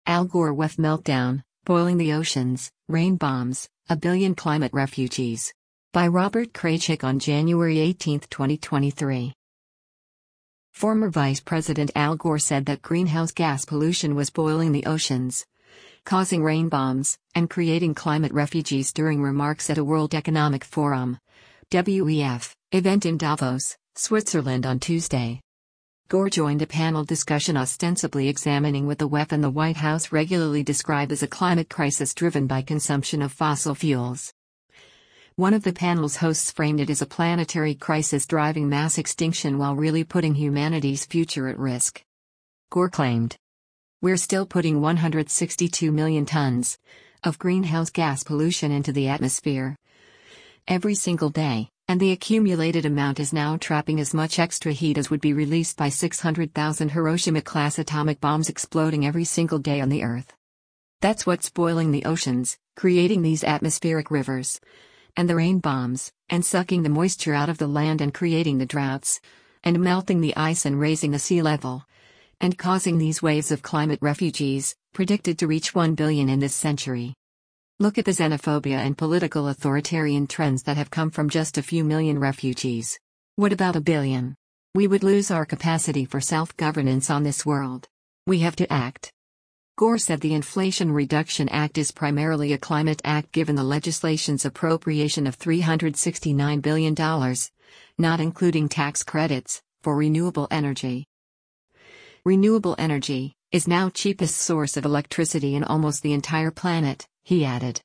Al Gore with meltdown, boiling the oceans, rain bombs, a billion climate refugees. By Robert Kraychik on January 18, 2023. Former Vice President Al Gore said that greenhouse gas pollution was boiling the oceans, causing rain bombs, and creating climate refugees during remarks at a World Economic Forum (WEF) event in Davos, Switzerland on Tuesday. Gore joined a panel discussion ostensibly examining what the WEF and the White House regularly describe as a climate crisis driven by consumption of fossil fuels. One of the panel's hosts framed it as a planetary crisis driving mass extinction while really putting humanity's future at risk. Gore claimed, "We're still putting 162 million tons of greenhouse gas pollution into the atmosphere every single day, and the accumulated amount is now trapping as much extra heat as would be released by 600,000 Hiroshima-class atomic bombs exploding every single day on the Earth. That's what's boiling the oceans, creating these atmospheric rivers, and the rain bombs, and sucking the moisture out of the land and creating the droughts, and melting the ice and raising the sea level, and causing these waves of climate refugees, predicted to reach 1 billion in this century. Look at the xenophobia and political authoritarian trends that have come from just a few million refugees. What about a billion? We would lose our capacity for self-governance on this world. We have to act." Gore said the Inflation Reduction Act is primarily a climate act given the legislation's appropriation of $369 billion, not including tax credits, for renewable energy. Renewable energy is now cheapest source of electricity in almost the entire planet, he added.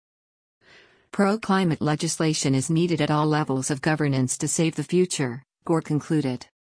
Pro-climate legislation is needed at all levels of governance to save the future, Gore concluded.